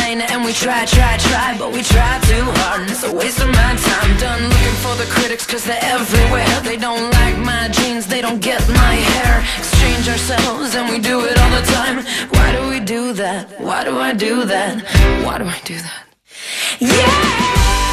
line. And we try, but we try too hard, and it's a waste of my time. Done looking for the critics, cause they're everywhere. They don't like my jeans, they don't get my hair. Exchange ourselves and we do it all the time. Why do we do that? Why do I do that? Why do I do that? Yeah!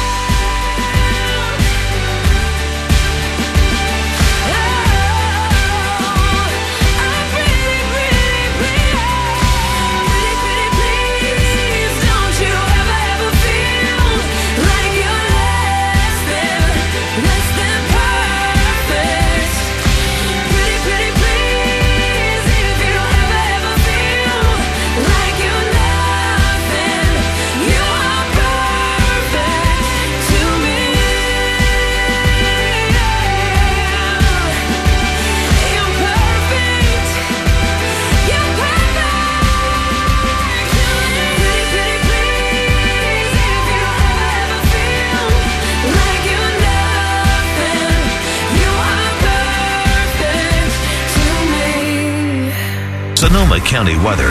Sonoma County weather.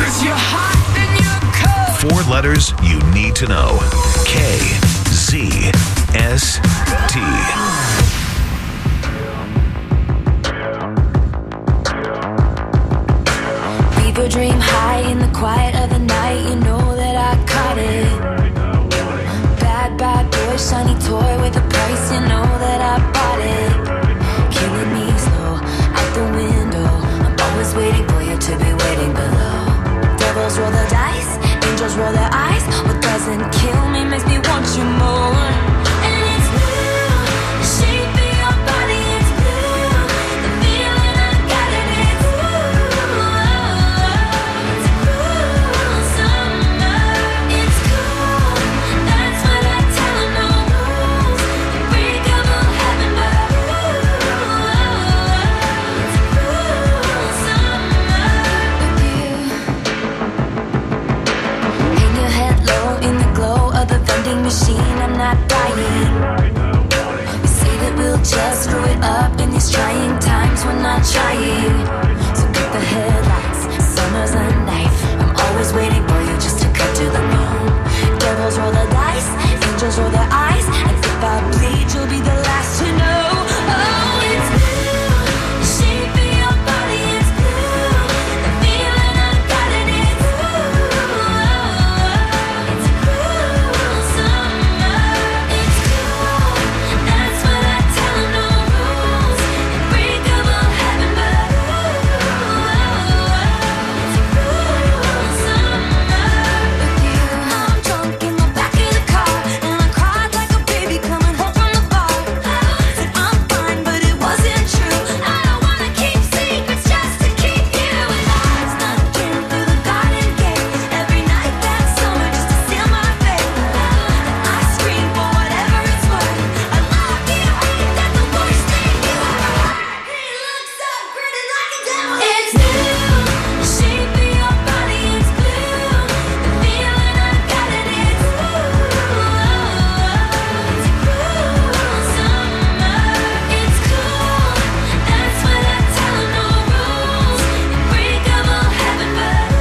4 letters you need to know. KZST. Fever dream high in the quiet of the night. You know that I caught it. Bad boy, shiny toy with a price. You know that I bought it. Killing me slow out the window. I'm always waiting for you to be waiting below. Devils roll the dice, angels roll their eyes. What doesn't kill me makes me want you more. And it's blue, the shape of your body, it's blue. The feeling I got it, it's blue. It's cool summer, it's cool. That's what I tell them, no rules. Unbreakable heaven, but it's cool summer with you. Hang your head low in the glow of the vending machine. I'm not dying. We say that we'll just screw it up in these trying times. We're not trying. So get the headlights. Summer's a knife. I'm always waiting for you just to cut to the bone. Devils roll the dice, angels roll their eyes. And if I bleed, you'll be the last to know. Oh, it's blue. The shape of your body, it's blue. The feeling I got it, it's blue. It's cool summer, it's cool. That's what I tell them, no rules. Unbreakable heaven, but it's cool summer with you. I'm drunk in the back of the car, and I cried like a baby coming home from the bar. Said I'm fine, but it wasn't true. I don't wanna keep secrets just to keep you alive. Snuck in through the garden gate every night that summer just to seal my fate. And I scream for whatever it's worth. I love you, ain't that the worst thing you ever heard? He looks so pretty like a devil. It's blue, the shape of your body, it's blue. The feeling I got it, it's blue. It's cool summer, it's cool. That's what I tell them, no rules. Unbreakable heaven, but it's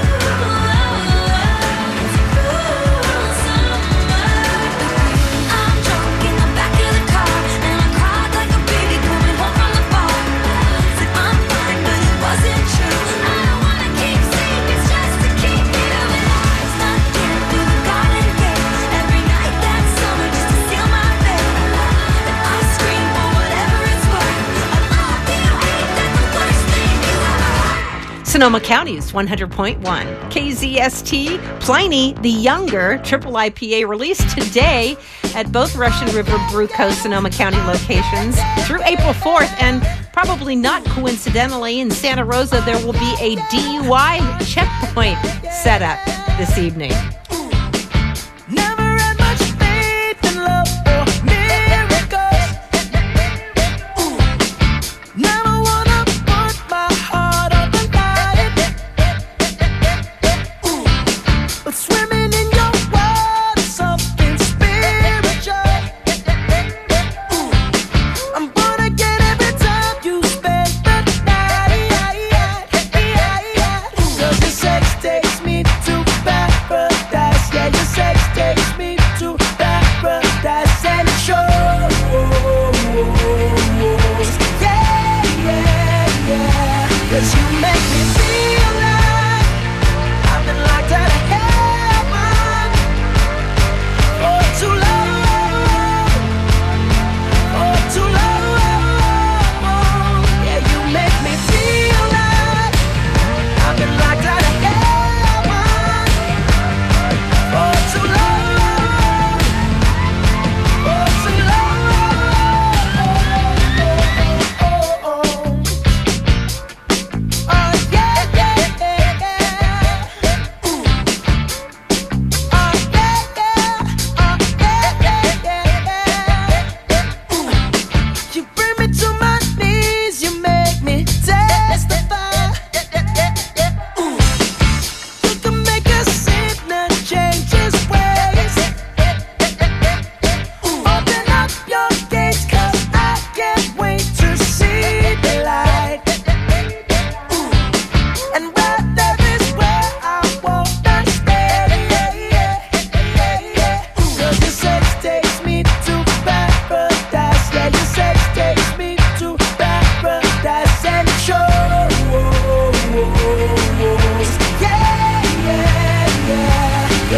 cool summer. I'm drunk in the back of the car, and I cried like a baby coming home from the bar. Said I'm fine, but it wasn't true. I don't wanna keep secrets just to keep you alive. Snuck in through the garden gate every night that summer just to seal my fate. And I scream for whatever it's worth. I love you, ain't that the worst thing you ever heard? Sonoma County's 100.1. KZST, Pliny the Younger, Triple IPA released today at both Russian River Brew Co. Sonoma County locations through April 4th. And probably not coincidentally, in Santa Rosa, there will be a DUI checkpoint set up this evening. Never had much faith in love or miracles. Never wanna put my heart on the line. But swimming in your water, something spiritual. I'm gonna get every time you spend the night. 'Cause your sex takes me to paradise.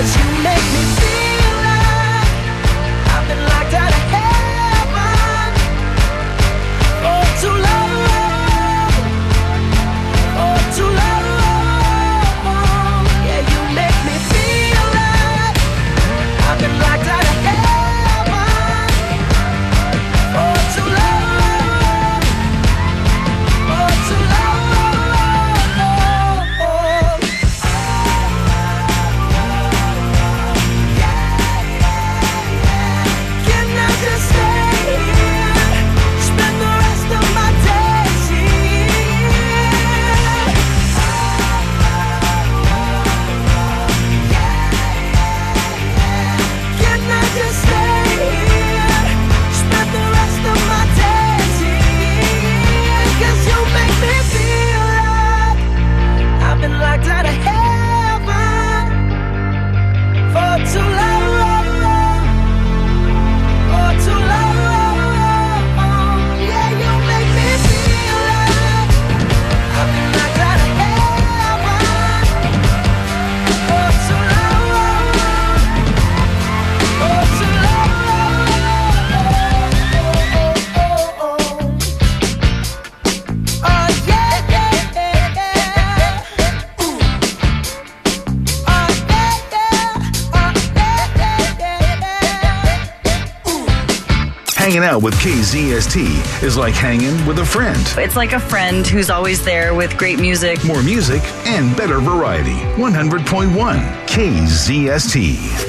Hanging out with KZST is like hanging with a friend. It's like a friend who's always there with great music. More music and better variety. 100.1 KZST.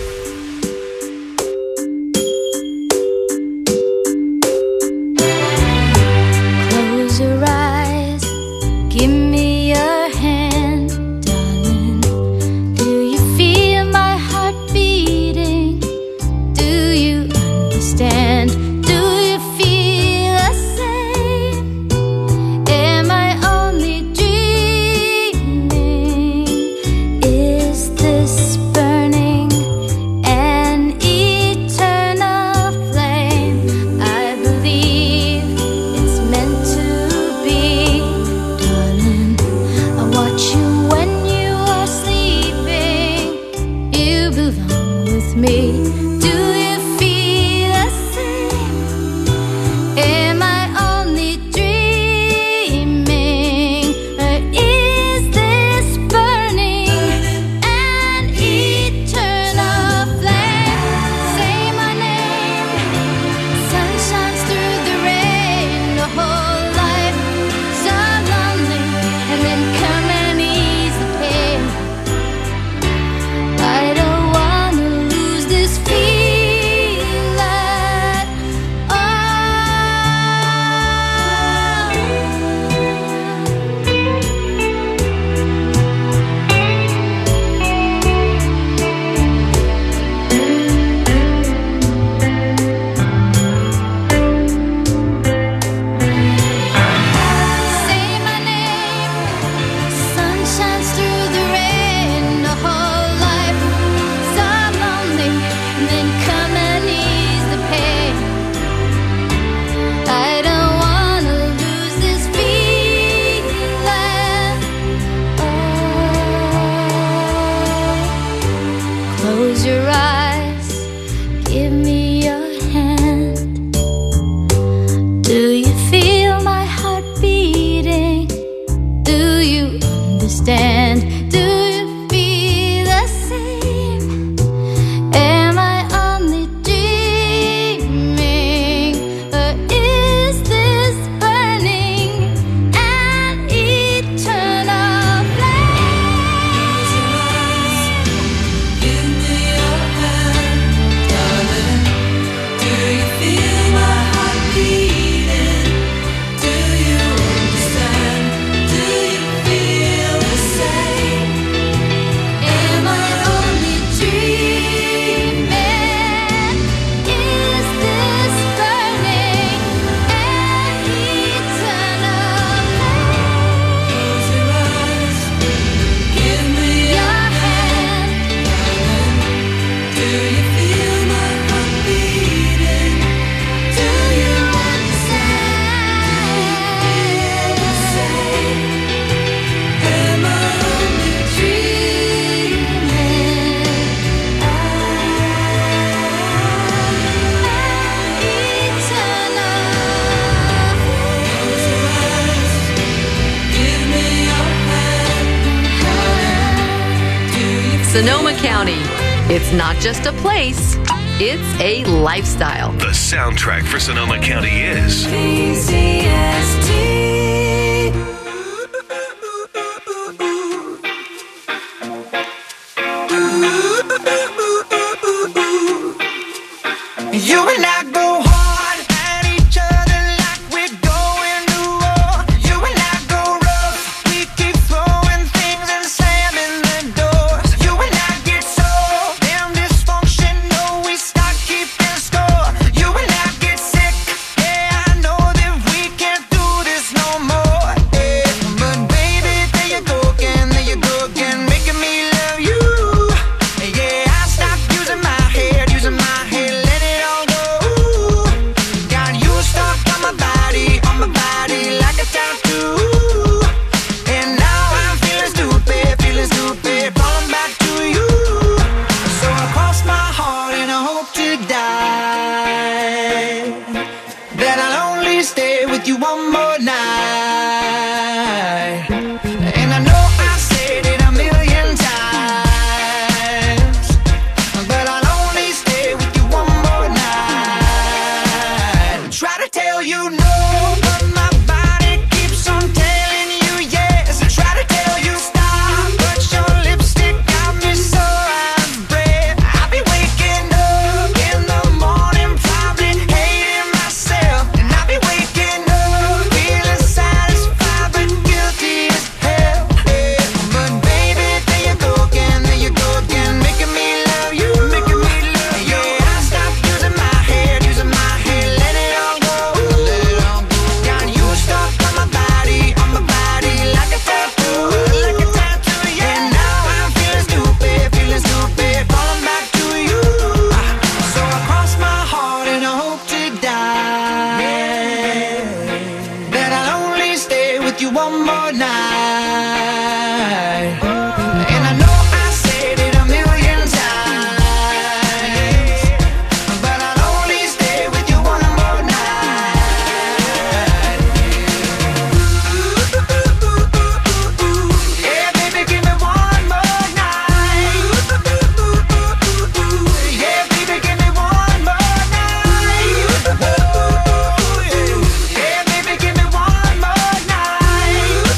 Close your eyes, give me your hand, darling. Do you feel my heart beating? Do you understand? Do you feel the same? Am I only dreaming? Is this burning an eternal flame? I believe it's meant to be, darling. I watch you when you are sleeping. You belong with me. Do you feel the same? Am I only dreaming? Or is this burning an eternal flame? Say my name. Sun shines through the rain. The whole life so lonely, and then come and ease the pain. I don't wanna lose this feeling. Oh. Say my name. Sun shines through the rain. The whole life so lonely, and then come and ease the pain. I don't wanna lose this feeling. Oh. Close your eyes, give me your hand. Do you feel my heart beating? Do you understand? Do you feel the same? Am I only dreaming? Or is this burning an eternal flame? Give me your hand, darling. Do you feel my heart beating? Do you understand? Do you feel the same? Am I only dreaming? Is this burning an eternal flame? Close your eyes, give me your hand. Do you feel my heart beating? Do you understand? The same. Am I only dreaming? It's not just a place, it's a lifestyle. The soundtrack for Sonoma County is KZST. You and I go hard at each other like we're going to war. You and I go rough, we keep throwing things and slamming the doors. You and I get so damn dysfunctional, we start keeping score. You and I get sick, yeah, I know that we can't do this no more. Yeah. But baby, there you go again, making me love you. Yeah, I stopped using my head, let it all go. Got you stuck on my body like a tattoo. And now I'm feeling stupid, falling back to you. So I cross my heart and I hope to die that I'll only stay with you one more night. And I know I said it a million times, but I'll only stay with you one more night. Try to tell you no, but my body keeps on telling you yes. Try to tell you stop, but your lipstick got me so out of breath. I'll be waking up in the morning, probably hating myself. And I'll be waking up feeling satisfied but guilty as hell. Yeah. But baby, there you go again, making me love you. Yeah, I stopped using my head, let it all go. Got you stuck on my body like a tattoo, yeah. And now I'm feeling stupid, falling back to you. So I cross my heart and I hope to die that I'll only stay with you one more night. And I know I said it a million times, but I'll only stay with you one more night. Yeah, baby, give me one more night. Yeah, baby, give me one more night. Yeah, baby, give me one more night.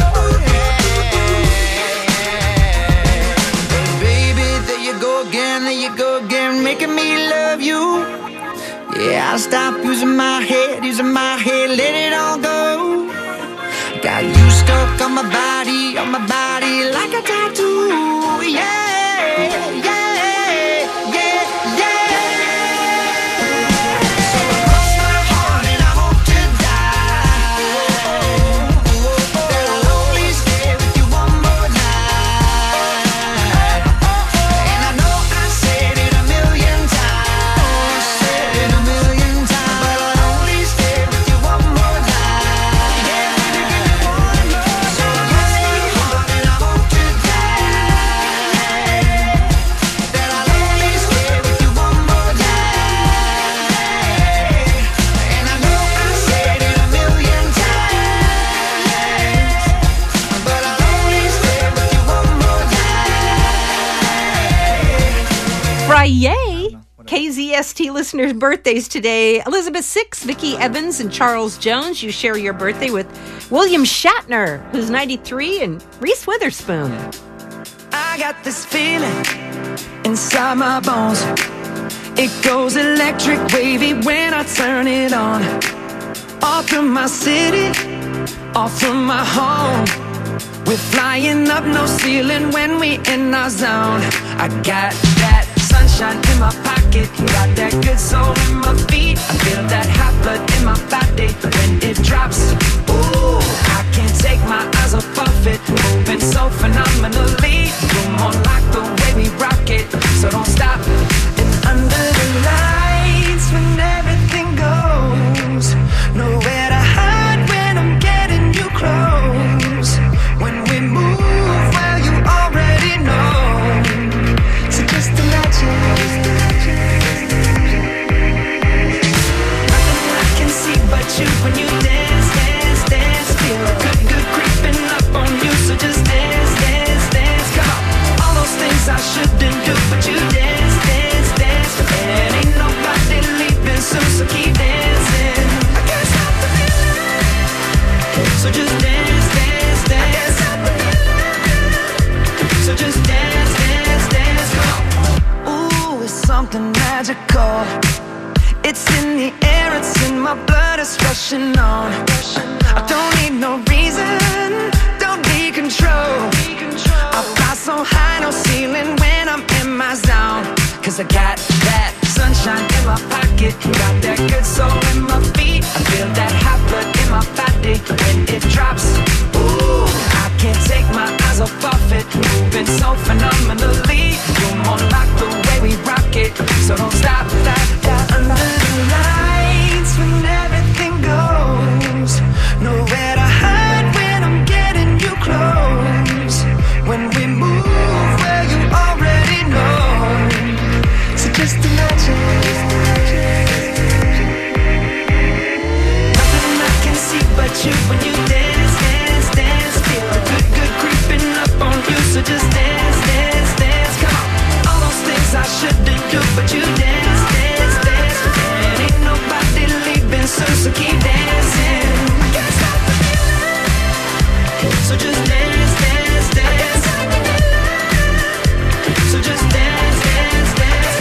Baby, there you go again, making me love you. Yeah, I'll stop using my head, let it all go. Got you stuck on my body like a tattoo. Yeah, yeah, yeah, yeah. So I cross my heart and I hope to die that I'll only stay with you one more night. And I know I said it a million times, but I'll only stay with you one more night. Yeah, baby, give me one more. So I cross my heart and I hope to die that I'll only stay with you one more night. And I know I said it a million times, but I'll only stay with you one more night. Friday. KZST listeners' birthdays today. Elizabeth Six, Vicki Evans, and Charles Jones. You share your birthday with William Shatner, who's 93, and Reese Witherspoon. I got this feeling inside my bones. It goes electric wavy when I turn it on. All through my city, all through my home. We're flying up, no ceiling when we in our zone. I got that sunshine in my pocket, got that good soul in my feet. I feel that hot blood in my body when it drops. Ooh, I can't take my eyes off of it, moving so phenomenally. You're more like the way we rock it, so don't stop. And under the lights, when everything goes, nowhere to hide when I'm getting you close. When we move, well, you already know. So just imagine something magical. It's in the air, it's in my blood, it's rushing on. I don't need no reason, don't need control. I fly so high, no ceiling when I'm in my zone. Cause I got that sunshine in my pocket, got that good soul in my feet. I feel that hot blood in my body when it drops. Ooh, I can't take my eyes off of it, moving so phenomenally. You're more like the way we rock it, so don't stop, stop, stop. Under the lights when everything goes, nowhere to hide when I'm getting you close. When we move where you already know, so just imagine. Nothing I can see but you when you dance, dance, dance. Feel the good, good creeping up on you, so just dance, dance, dance. Come on, all those things I shouldn't do, but you dance, dance, dance. And ain't nobody leaving soon, so keep dancing. Can't stop the feeling, so just dance, dance, dance. So just dance, dance, dance.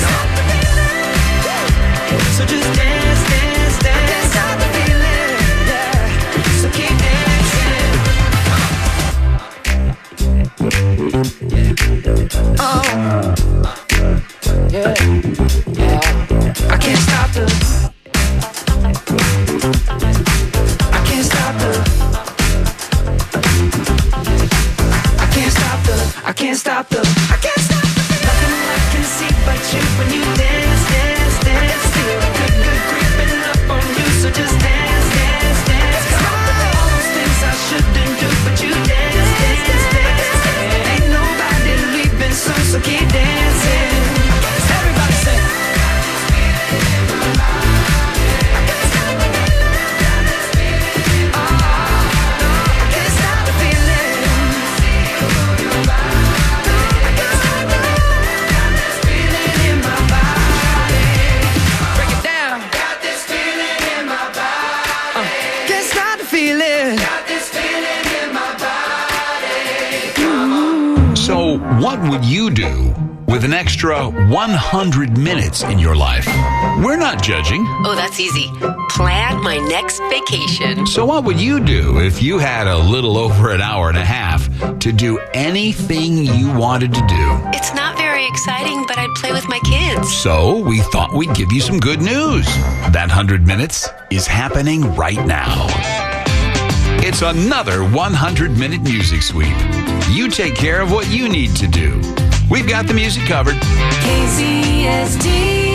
So just dance, dance, dance. Can't stop the feeling, yeah. So keep dancing. Oh, yeah, yeah. I can't stop the. I can't stop the. I can't stop the. I can't stop the. I can't stop the. Nothing I can see but you when you dance, dance, dance. Feel the good, good creeping up on you, so just dance, dance, dance. All those things I shouldn't do, but you dance, dance, dance. Ain't nobody leaving soon, so keep dancing. Everybody sing. So, what would you do with an extra 100 minutes in your life? We're not judging. Oh, that's easy. Plan my next vacation. So, what would you do if you had a little over an hour and a half to do anything you wanted to do? It's not very exciting, but I'd play with my kids. So, we thought we'd give you some good news. That 100 minutes is happening right now. It's another 100-minute music sweep. You take care of what you need to do. We've got the music covered. KZSD.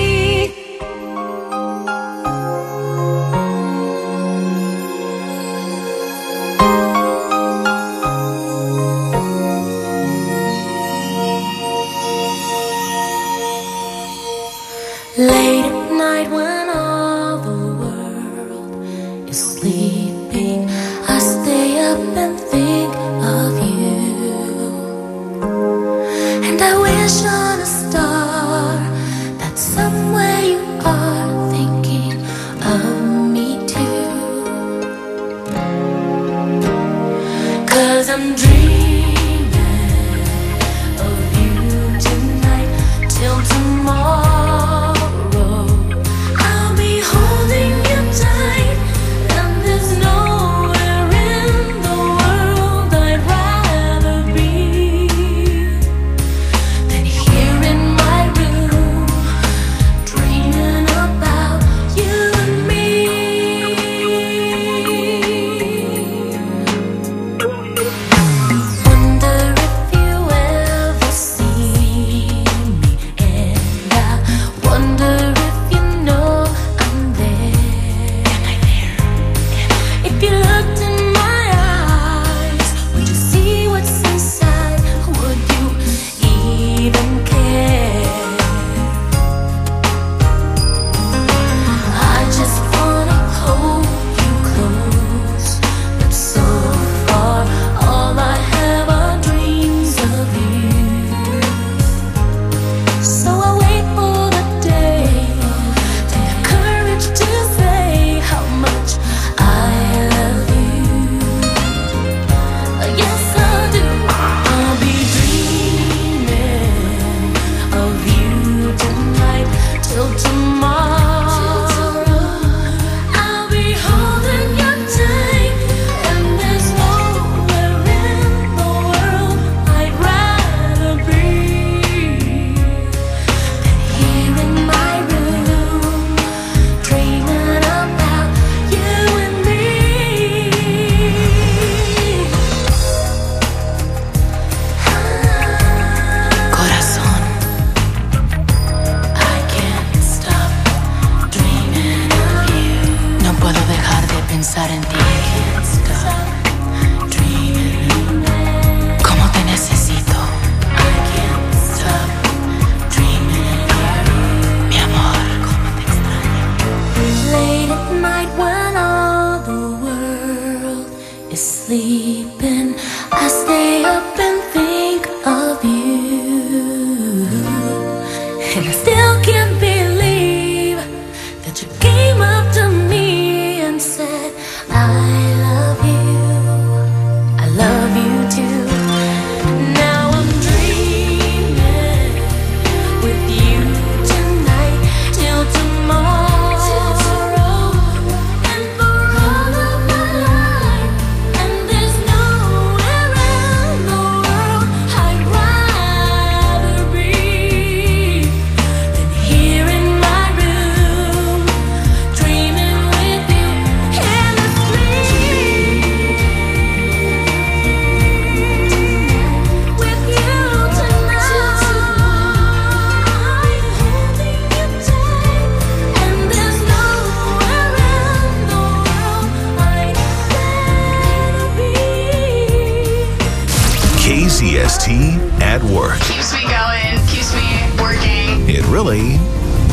Late at night when all the world is sleeping, I stay up and think of you. And I wish on a star that somewhere you are thinking of me too. 'Cause I'm dreaming of you tonight till tomorrow. Dreaming up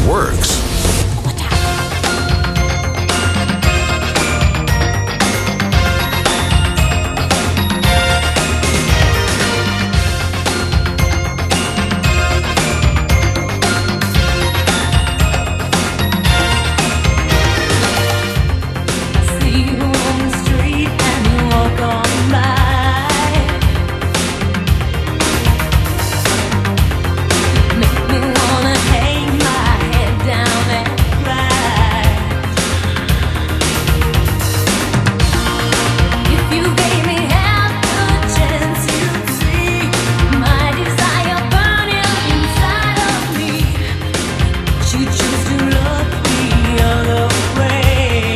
works. See you on the street and you walk on by. Make me wanna hang my head down and cry. If you gave me half the chance, you'd see my desire burning inside of me. But you choose to look the other way.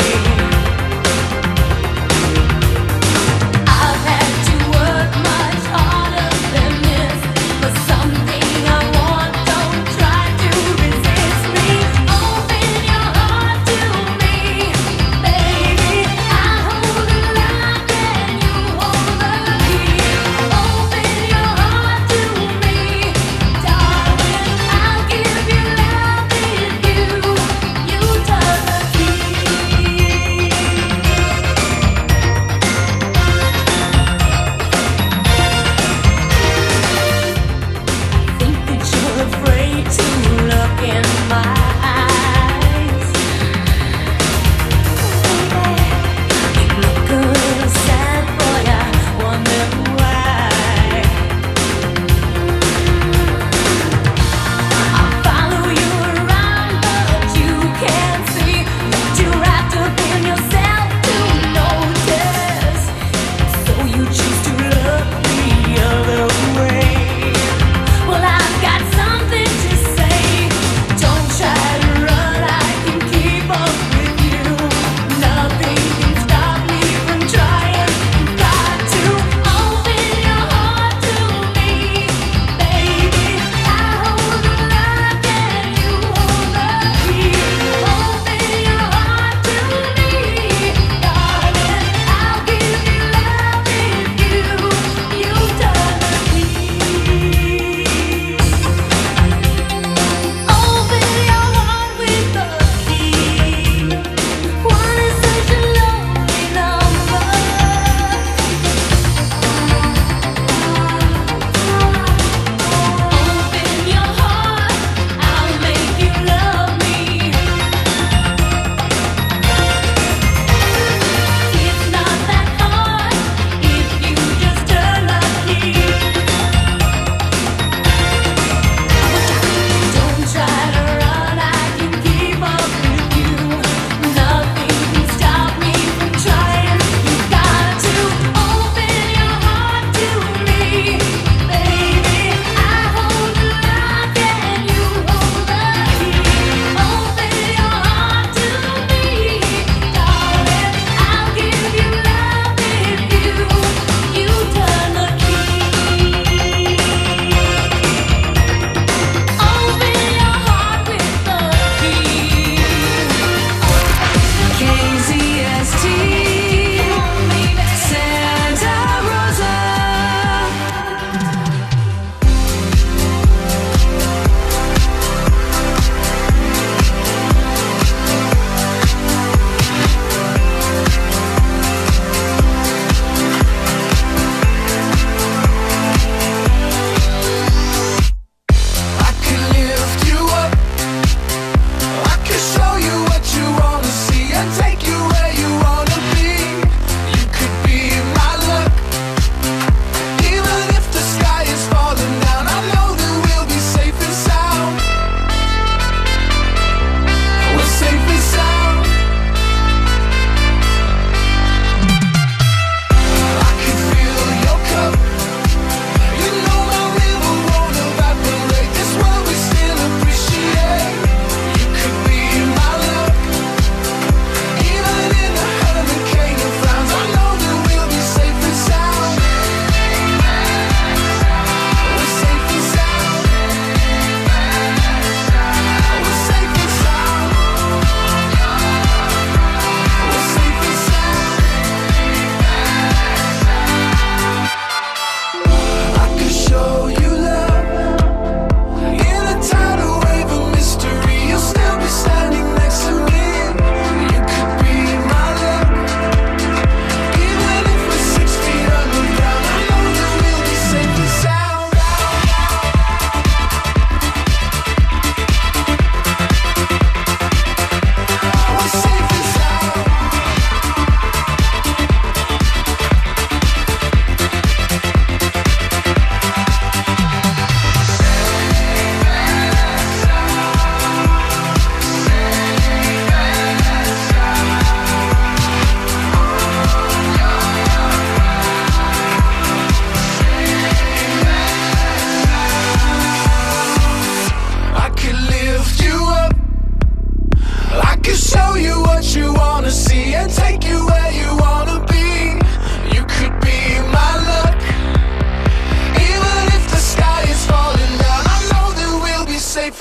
I've had to work much harder than this for something I want. Don't try to resist me. Open your heart to me, baby. I hold the lock and you hold the key. Open your heart to me, darling. I'll give you love if you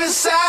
decide.